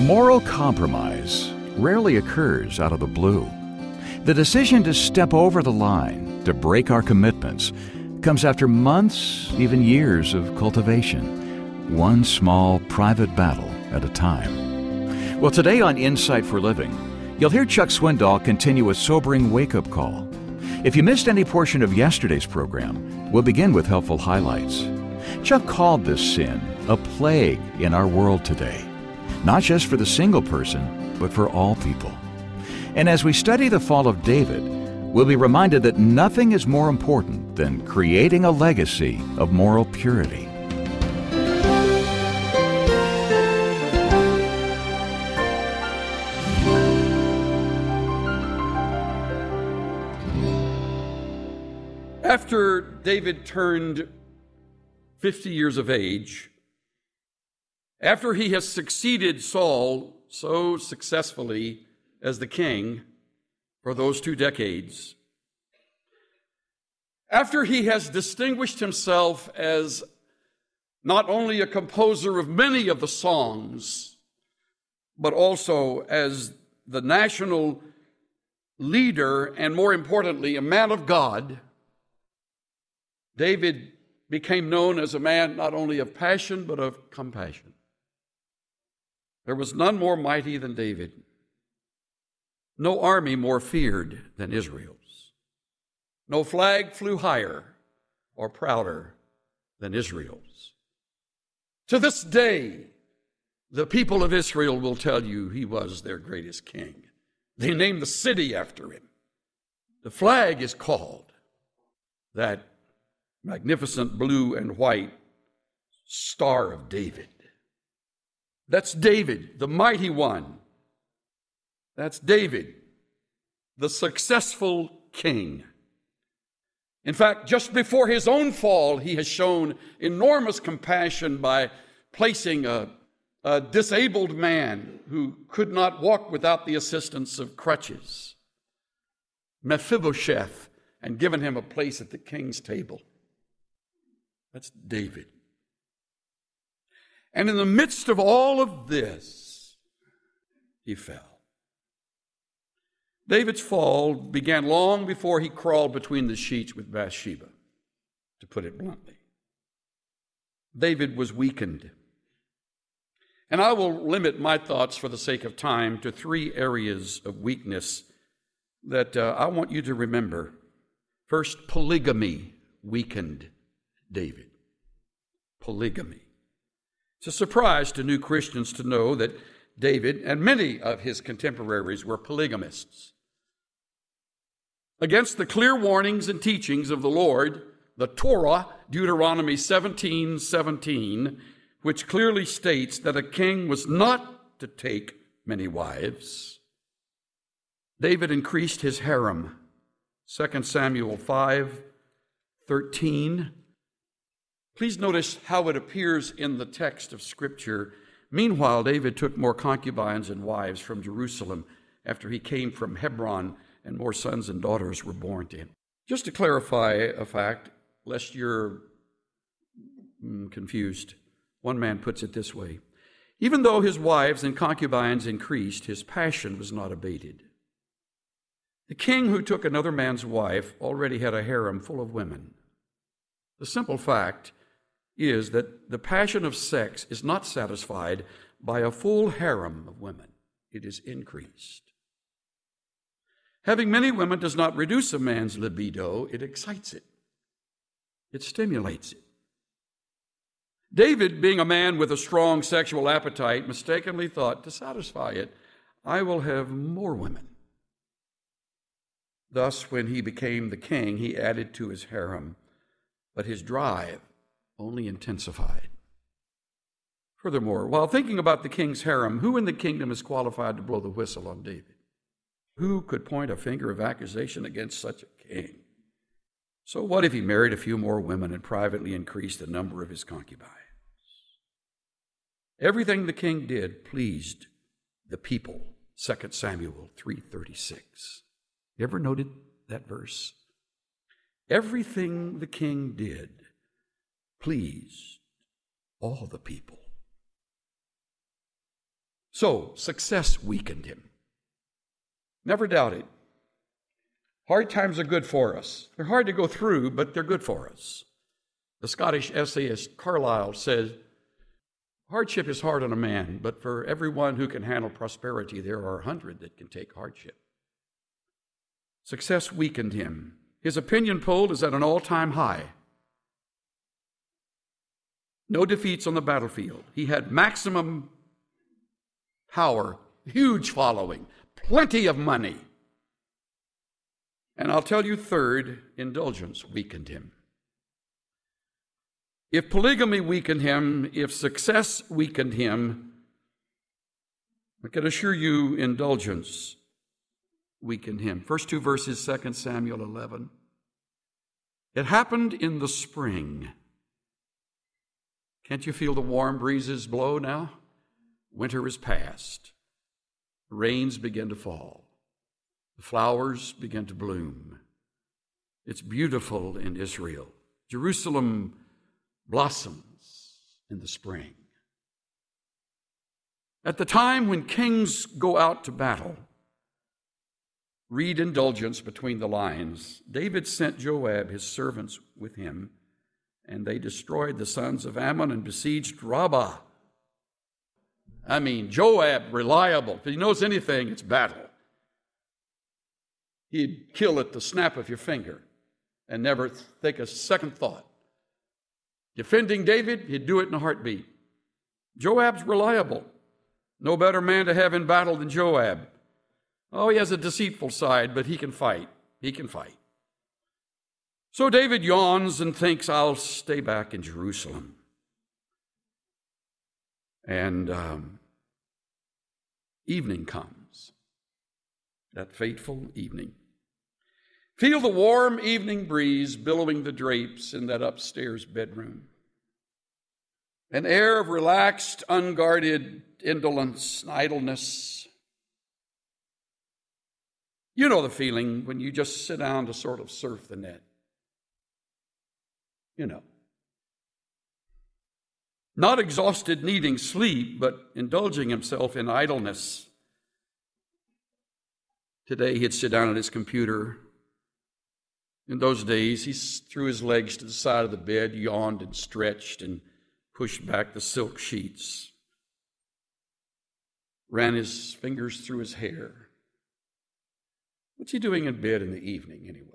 Moral compromise rarely occurs out of the blue. The decision to step over the line, to break our commitments, comes after months, even years of cultivation, one small private battle at a time. Well, today on Insight for Living, you'll hear Chuck Swindoll continue a sobering wake-up call. If you missed any portion of yesterday's program, we'll begin with helpful highlights. Chuck called this sin a plague in our world today, not just for the single person, but for all people. And as we study the fall of David, we'll be reminded that nothing is more important than creating a legacy of moral purity. After David turned 50 years of age, after he has succeeded Saul so successfully as the king for those 2 decades, after he has distinguished himself as not only a composer of many of the songs, but also as the national leader and, more importantly, a man of God, David became known as a man not only of passion, but of compassion. There was none more mighty than David, no army more feared than Israel's, no flag flew higher or prouder than Israel's. To this day, the people of Israel will tell you he was their greatest king. They named the city after him. The flag is called that magnificent blue and white Star of David. That's David, the mighty one. That's David, the successful king. In fact, just before his own fall, he has shown enormous compassion by placing a disabled man who could not walk without the assistance of crutches, Mephibosheth, and given him a place at the king's table. That's David. And in the midst of all of this, he fell. David's fall began long before he crawled between the sheets with Bathsheba, to put it bluntly. David was weakened. And I will limit my thoughts for the sake of time to 3 areas of weakness that I want you to remember. First, polygamy weakened David. Polygamy. It's a surprise to new Christians to know that David and many of his contemporaries were polygamists. Against the clear warnings and teachings of the Lord, the Torah, Deuteronomy 17:17, which clearly states that a king was not to take many wives, David increased his harem. 2 Samuel 5:13. Please notice how it appears in the text of Scripture. Meanwhile, David took more concubines and wives from Jerusalem after he came from Hebron, and more sons and daughters were born to him. Just to clarify a fact, lest you're confused, one man puts it this way: even though his wives and concubines increased, his passion was not abated. The king who took another man's wife already had a harem full of women. The simple fact is that the passion of sex is not satisfied by a full harem of women. It is increased. Having many women does not reduce a man's libido, it excites it. It stimulates it. David, being a man with a strong sexual appetite, mistakenly thought, to satisfy it, I will have more women. Thus, when he became the king, he added to his harem, but his drive only intensified. Furthermore, while thinking about the king's harem, who in the kingdom is qualified to blow the whistle on David? Who could point a finger of accusation against such a king? So what if he married a few more women and privately increased the number of his concubines? Everything the king did pleased the people. 2 Samuel 3:36. You ever noted that verse? Everything the king did pleased all the people. So, success weakened him. Never doubt it. Hard times are good for us. They're hard to go through, but they're good for us. The Scottish essayist Carlyle says, hardship is hard on a man, but for everyone who can handle prosperity, there are 100 that can take hardship. Success weakened him. His opinion poll is at an all-time high. No defeats on the battlefield. He had maximum power, huge following, plenty of money. And I'll tell you, third, indulgence weakened him. If polygamy weakened him, if success weakened him, I can assure you indulgence weakened him. First two verses, 2 Samuel 11. It happened in the spring. Can't you feel the warm breezes blow now? Winter is past. The rains begin to fall. The flowers begin to bloom. It's beautiful in Israel. Jerusalem blossoms in the spring. At the time when kings go out to battle, read indulgence between the lines. David sent Joab, his servants, with him, and they destroyed the sons of Ammon and besieged Rabbah. I mean, Joab, reliable. If he knows anything, it's battle. He'd kill at the snap of your finger and never think a second thought. Defending David, he'd do it in a heartbeat. Joab's reliable. No better man to have in battle than Joab. Oh, he has a deceitful side, but he can fight. He can fight. So David yawns and thinks, I'll stay back in Jerusalem. And evening comes, that fateful evening. Feel the warm evening breeze billowing the drapes in that upstairs bedroom. An air of relaxed, unguarded indolence and idleness. You know the feeling when you just sit down to sort of surf the net. You know. Not exhausted, needing sleep, but indulging himself in idleness. Today he'd sit down at his computer. In those days, he threw his legs to the side of the bed, yawned and stretched, and pushed back the silk sheets. Ran his fingers through his hair. What's he doing in bed in the evening, anyway?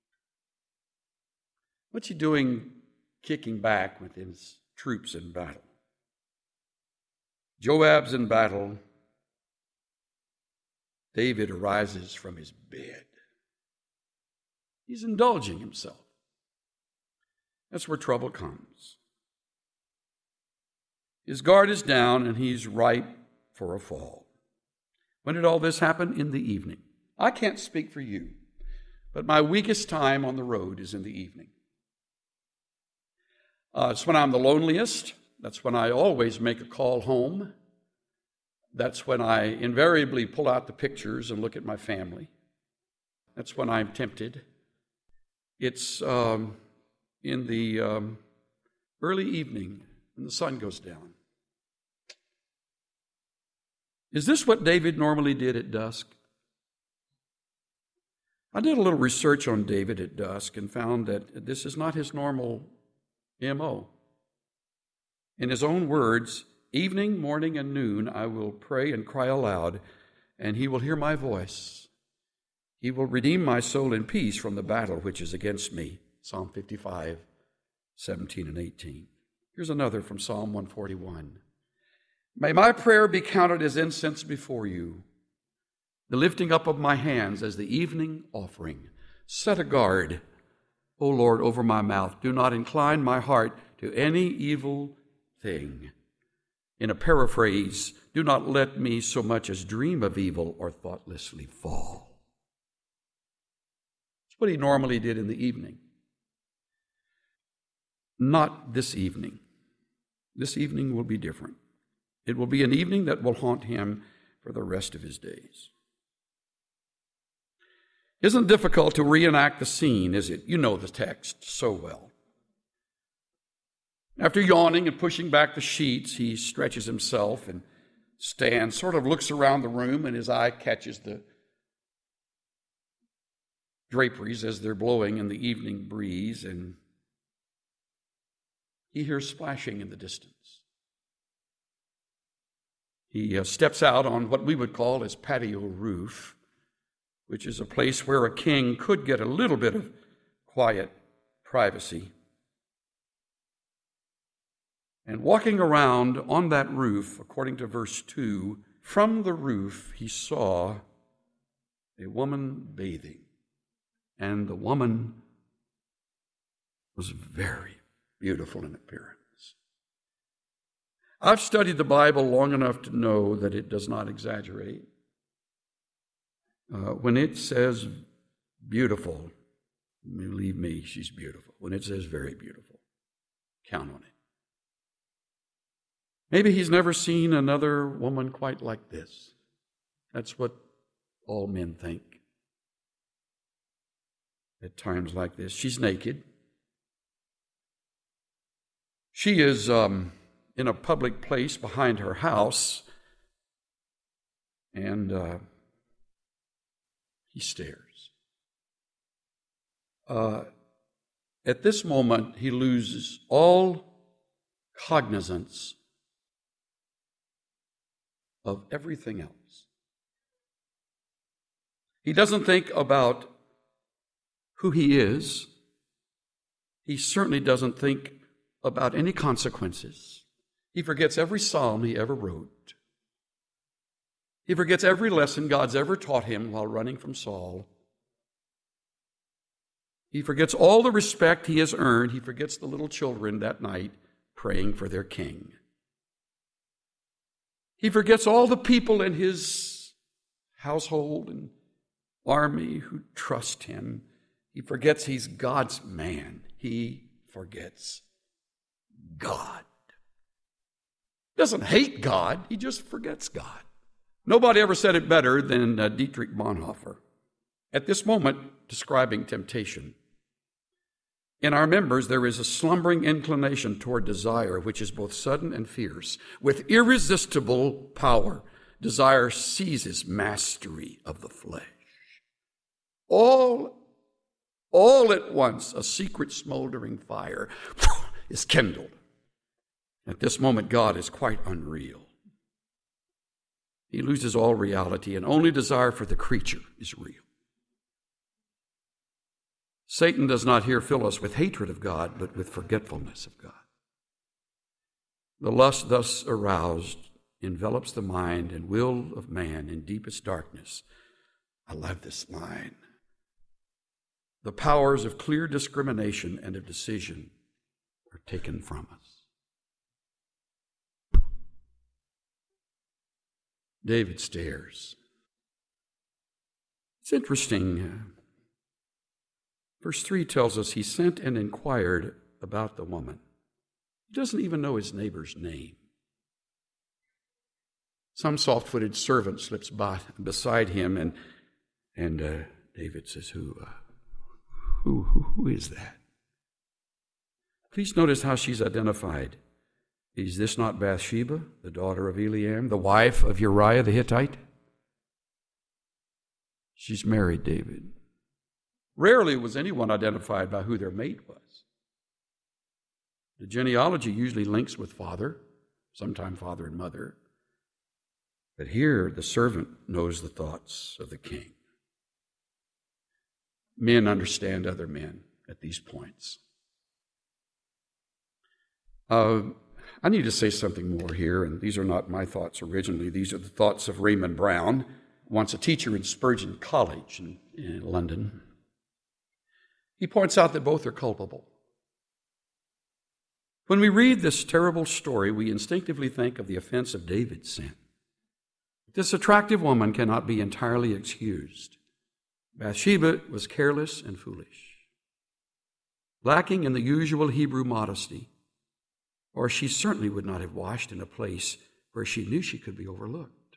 What's he doing kicking back with his troops in battle? Joab's in battle. David arises from his bed. He's indulging himself. That's where trouble comes. His guard is down and he's ripe for a fall. When did all this happen? In the evening. I can't speak for you, but my weakest time on the road is in the evening. It's when I'm the loneliest. That's when I always make a call home. That's when I invariably pull out the pictures and look at my family. That's when I'm tempted. It's in the early evening when the sun goes down. Is this what David normally did at dusk? I did a little research on David at dusk and found that this is not his normal M.O. In his own words, evening, morning, and noon I will pray and cry aloud, and he will hear my voice. He will redeem my soul in peace from the battle which is against me. Psalm 55, 17 and 18. Here's another from Psalm 141. May my prayer be counted as incense before you, the lifting up of my hands as the evening offering. Set a guard, O Lord, over my mouth. Do not incline my heart to any evil thing. In a paraphrase, do not let me so much as dream of evil or thoughtlessly fall. That's what he normally did in the evening. Not this evening. This evening will be different. It will be an evening that will haunt him for the rest of his days. Isn't it difficult to reenact the scene, is it? You know the text so well. After yawning and pushing back the sheets, he stretches himself and stands, sort of looks around the room, and his eye catches the draperies as they're blowing in the evening breeze, and he hears splashing in the distance. He steps out on what we would call his patio roof, which is a place where a king could get a little bit of quiet privacy. And walking around on that roof, according to verse 2, from the roof he saw a woman bathing. And the woman was very beautiful in appearance. I've studied the Bible long enough to know that it does not exaggerate. When it says beautiful, believe me, she's beautiful. When it says very beautiful, count on it. Maybe he's never seen another woman quite like this. That's what all men think at times like this. She's naked. She is in a public place behind her house, and he stares. At this moment, he loses all cognizance of everything else. He doesn't think about who he is. He certainly doesn't think about any consequences. He forgets every psalm he ever wrote. He forgets every lesson God's ever taught him while running from Saul. He forgets all the respect he has earned. He forgets the little children that night praying for their king. He forgets all the people in his household and army who trust him. He forgets he's God's man. He forgets God. He doesn't hate God. He just forgets God. Nobody ever said it better than Dietrich Bonhoeffer. At this moment, describing temptation. In our members, there is a slumbering inclination toward desire, which is both sudden and fierce. With irresistible power, desire seizes mastery of the flesh. All at once, a secret smoldering fire is kindled. At this moment, God is quite unreal. He loses all reality, and only desire for the creature is real. Satan does not here fill us with hatred of God, but with forgetfulness of God. The lust thus aroused envelops the mind and will of man in deepest darkness. I love this line. The powers of clear discrimination and of decision are taken from us. David stares. It's interesting. Verse 3 tells us he sent and inquired about the woman. He doesn't even know his neighbor's name. Some soft-footed servant slips by beside him, and David says, Who is that? Please notice how she's identified. Is this not Bathsheba, the daughter of Eliam, the wife of Uriah the Hittite? She's married David. Rarely was anyone identified by who their mate was. The genealogy usually links with father, sometimes father and mother. But here, the servant knows the thoughts of the king. Men understand other men at these points. I need to say something more here, and these are not my thoughts originally. These are the thoughts of Raymond Brown, once a teacher in Spurgeon College in London. He points out that both are culpable. When we read this terrible story, we instinctively think of the offense of David's sin. This attractive woman cannot be entirely excused. Bathsheba was careless and foolish, lacking in the usual Hebrew modesty, or she certainly would not have washed in a place where she knew she could be overlooked.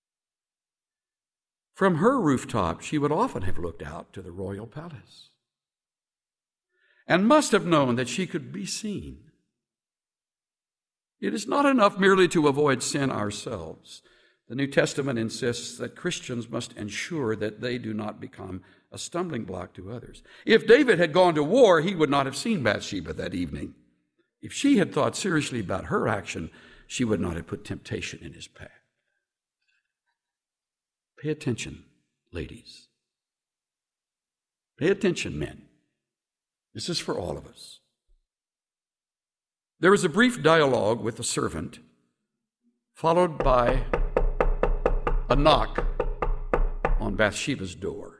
From her rooftop, she would often have looked out to the royal palace and must have known that she could be seen. It is not enough merely to avoid sin ourselves. The New Testament insists that Christians must ensure that they do not become a stumbling block to others. If David had gone to war, he would not have seen Bathsheba that evening. If she had thought seriously about her action, she would not have put temptation in his path. Pay attention, ladies. Pay attention, men. This is for all of us. There was a brief dialogue with the servant, followed by a knock on Bathsheba's door.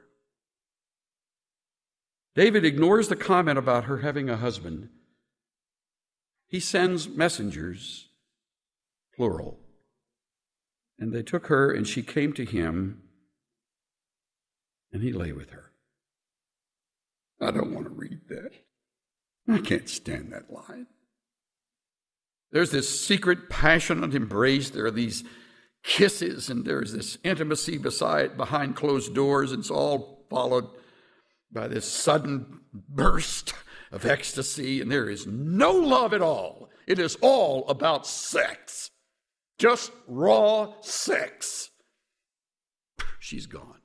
David ignores the comment about her having a husband. He sends messengers, plural, and they took her, and she came to him, and he lay with her. I don't want to read that. I can't stand that line. There's this secret, passionate embrace. There are these kisses, and there's this intimacy behind closed doors. It's all followed by this sudden burst of ecstasy, and there is no love at all. It is all about sex. Just raw sex. She's gone.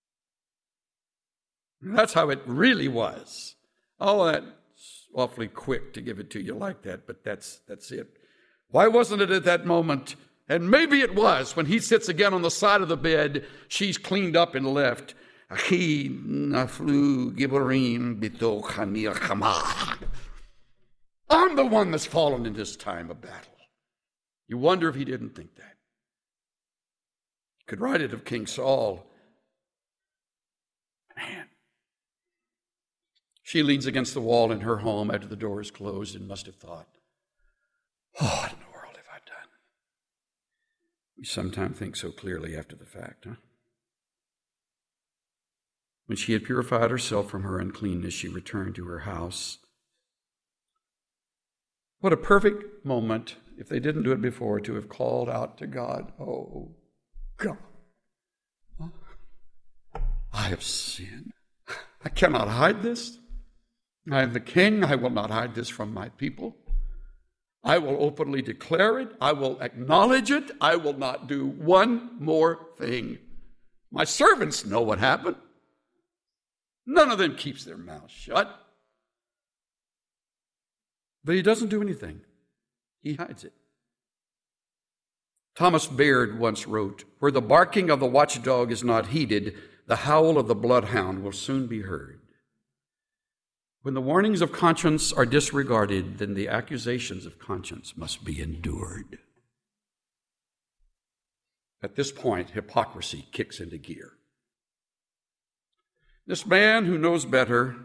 That's how it really was. Oh, that's awfully quick to give it to you like that, but that's it. Why wasn't it at that moment? And maybe it was when he sits again on the side of the bed, she's cleaned up and left. I'm the one that's fallen in this time of battle. You wonder if he didn't think that. You could write it of King Saul. Man. She leans against the wall in her home after the door is closed and must have thought, oh, what in the world have I done? We sometimes think so clearly after the fact, huh? When she had purified herself from her uncleanness, she returned to her house. What a perfect moment, if they didn't do it before, to have called out to God, oh, God, I have sinned. I cannot hide this. I am the king. I will not hide this from my people. I will openly declare it. I will acknowledge it. I will not do one more thing. My servants know what happened. None of them keeps their mouths shut. But he doesn't do anything. He hides it. Thomas Baird once wrote, where the barking of the watchdog is not heeded, the howl of the bloodhound will soon be heard. When the warnings of conscience are disregarded, then the accusations of conscience must be endured. At this point, hypocrisy kicks into gear. This man who knows better,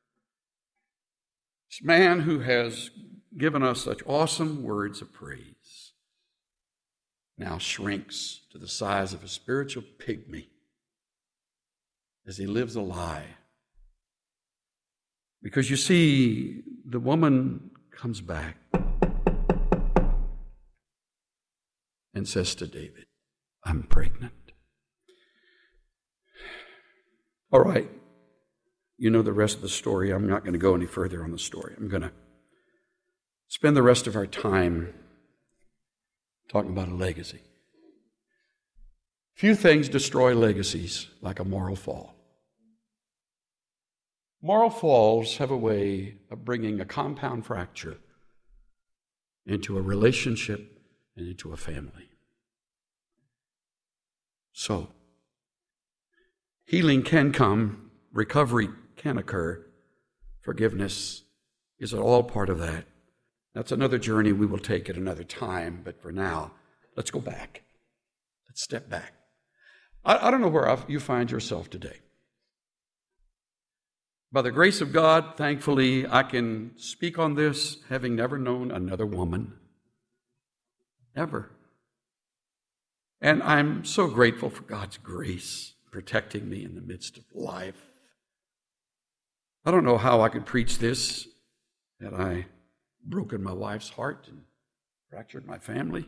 this man who has given us such awesome words of praise, now shrinks to the size of a spiritual pygmy as he lives a lie. Because you see, the woman comes back and says to David, I'm pregnant. All right, you know the rest of the story. I'm not going to go any further on the story. I'm going to spend the rest of our time talking about a legacy. Few things destroy legacies like a moral fall. Moral falls have a way of bringing a compound fracture into a relationship and into a family. So, healing can come, recovery can occur, forgiveness is all part of that. That's another journey we will take at another time, but for now, let's go back. Let's step back. I don't know where you find yourself today. By the grace of God, thankfully, I can speak on this having never known another woman, ever. And I'm so grateful for God's grace protecting me in the midst of life. I don't know how I could preach this, had I broken my wife's heart and fractured my family.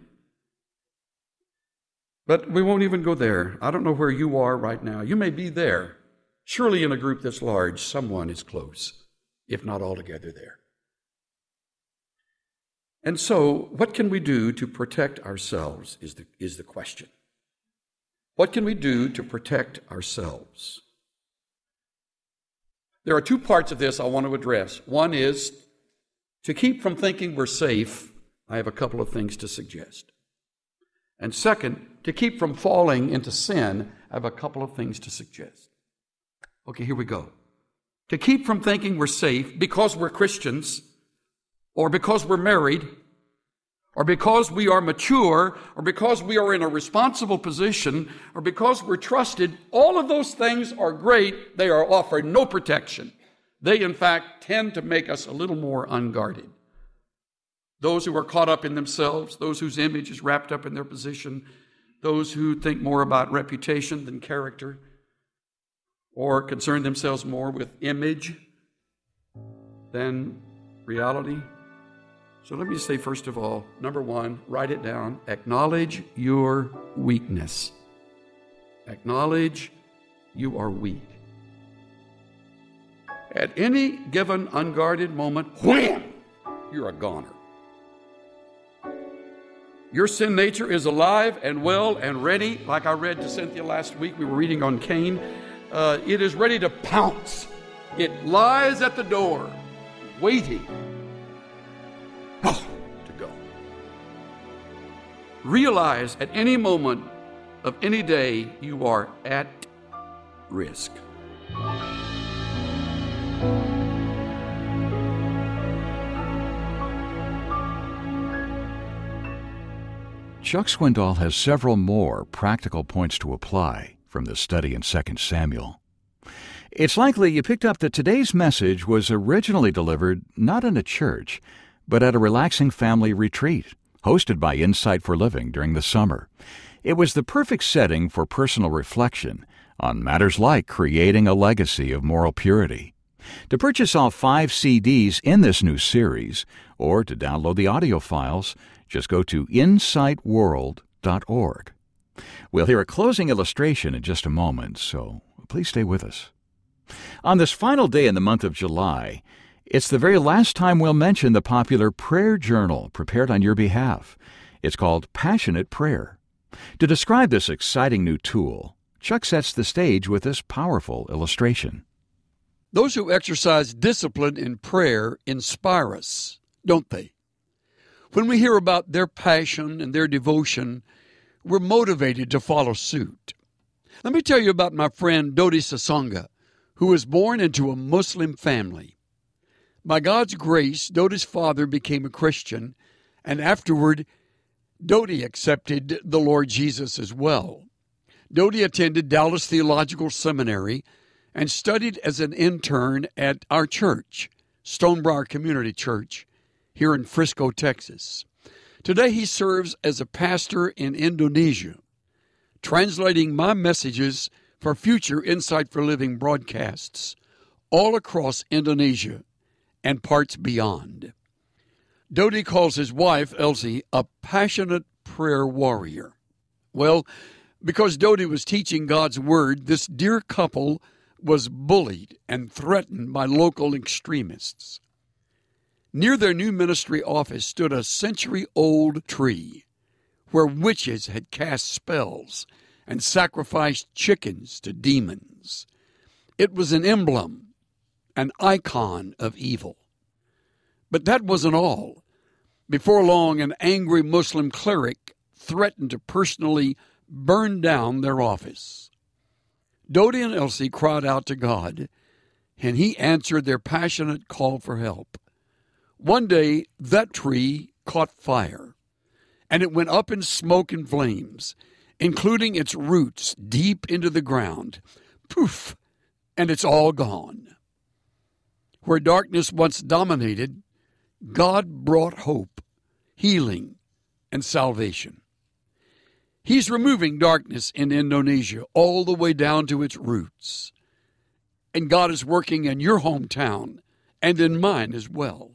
But we won't even go there. I don't know where you are right now. You may be there. Surely in a group this large, someone is close, if not altogether there. And so, what can we do to protect ourselves is the question. What can we do to protect ourselves? There are two parts of this I want to address. One is to keep from thinking we're safe. I have a couple of things to suggest. And second, to keep from falling into sin, I have a couple of things to suggest. Okay, here we go. To keep from thinking we're safe because we're Christians, or because we're married, or because we are mature, or because we are in a responsible position, or because we're trusted, all of those things are great. They are offered no protection. They, in fact, tend to make us a little more unguarded. Those who are caught up in themselves, those whose image is wrapped up in their position, those who think more about reputation than character, or concern themselves more with image than reality. So let me say, first of all, number one, write it down. Acknowledge your weakness. Acknowledge you are weak. At any given unguarded moment, wham, you're a goner. Your sin nature is alive and well and ready. Like I read to Cynthia last week, we were reading on Cain. It is ready to pounce. It lies at the door, waiting to go. Realize at any moment of any day you are at risk. Chuck Swindoll has several more practical points to apply from this study in 2 Samuel. It's likely you picked up that today's message was originally delivered not in a church, but at a relaxing family retreat hosted by Insight for Living during the summer. It was the perfect setting for personal reflection on matters like creating a legacy of moral purity. To purchase all 5 CDs in this new series, or to download the audio files, just go to insightworld.org. We'll hear a closing illustration in just a moment, so please stay with us. On this final day in the month of July, it's the very last time we'll mention the popular prayer journal prepared on your behalf. It's called Passionate Prayer. To describe this exciting new tool, Chuck sets the stage with this powerful illustration. Those who exercise discipline in prayer inspire us, don't they? When we hear about their passion and their devotion, we're motivated to follow suit. Let me tell you about my friend Dodi Sasonga, who was born into a Muslim family. By God's grace, Dodi's father became a Christian, and afterward, Dodi accepted the Lord Jesus as well. Dodi attended Dallas Theological Seminary and studied as an intern at our church, Stonebriar Community Church, here in Frisco, Texas. Today he serves as a pastor in Indonesia, translating my messages for future Insight for Living broadcasts all across Indonesia and parts beyond. Dodi calls his wife, Elsie, a passionate prayer warrior. Well, because Dodi was teaching God's Word, this dear couple was bullied and threatened by local extremists. Near their new ministry office stood a century-old tree where witches had cast spells and sacrificed chickens to demons. It was an emblem, an icon of evil. But that wasn't all. Before long, an angry Muslim cleric threatened to personally burn down their office. Dodi and Elsie cried out to God, and he answered their passionate call for help. One day, that tree caught fire, and it went up in smoke and flames, including its roots deep into the ground. Poof! And it's all gone. Where darkness once dominated, God brought hope, healing, and salvation. He's removing darkness in Indonesia all the way down to its roots. And God is working in your hometown and in mine as well.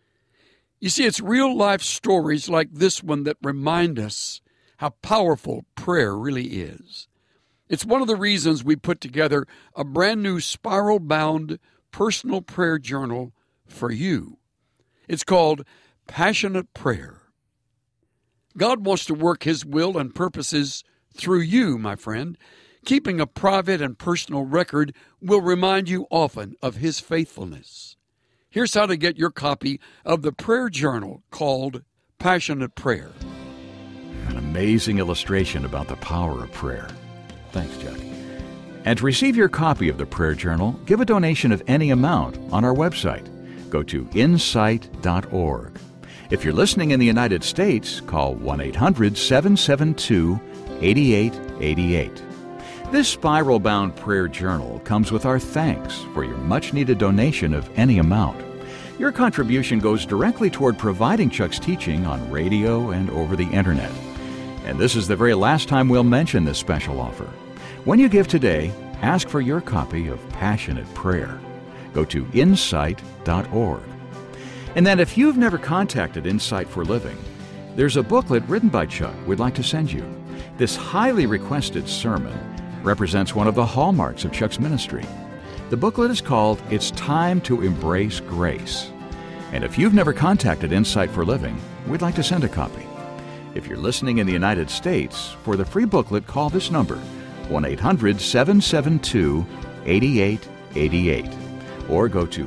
You see, it's real-life stories like this one that remind us how powerful prayer really is. It's one of the reasons we put together a brand new spiral-bound personal prayer journal for you. It's called passionate prayer. God wants to work His will and purposes through you, my friend. Keeping a private and personal record will remind you often of His faithfulness. Here's how to get your copy of the prayer journal called Passionate Prayer. An amazing illustration about the power of prayer. Thanks, Chuck. And to receive your copy of the prayer journal, give a donation of any amount on our website. Go to insight.org. If you're listening in the United States, call 1-800-772-8888. This spiral-bound prayer journal comes with our thanks for your much-needed donation of any amount. Your contribution goes directly toward providing Chuck's teaching on radio and over the Internet. And this is the very last time we'll mention this special offer. When you give today, ask for your copy of Passionate Prayer. Go to insight.org. And then if you've never contacted Insight for Living, there's a booklet written by Chuck we'd like to send you. This highly requested sermon represents one of the hallmarks of Chuck's ministry. The booklet is called It's Time to Embrace Grace. And if you've never contacted Insight for Living, we'd like to send a copy. If you're listening in the United States, for the free booklet, call this number, 1-800-772-8888, or go to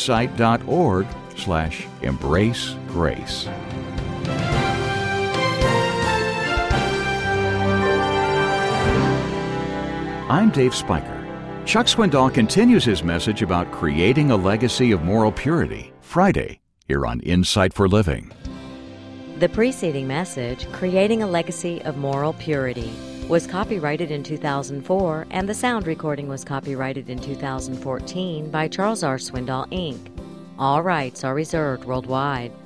insight.org/embracegrace. I'm Dave Spiker. Chuck Swindoll continues his message about creating a legacy of moral purity Friday here on Insight for Living. The preceding message, Creating a Legacy of Moral Purity, was copyrighted in 2004, and the sound recording was copyrighted in 2014 by Charles R. Swindoll, Inc. All rights are reserved worldwide.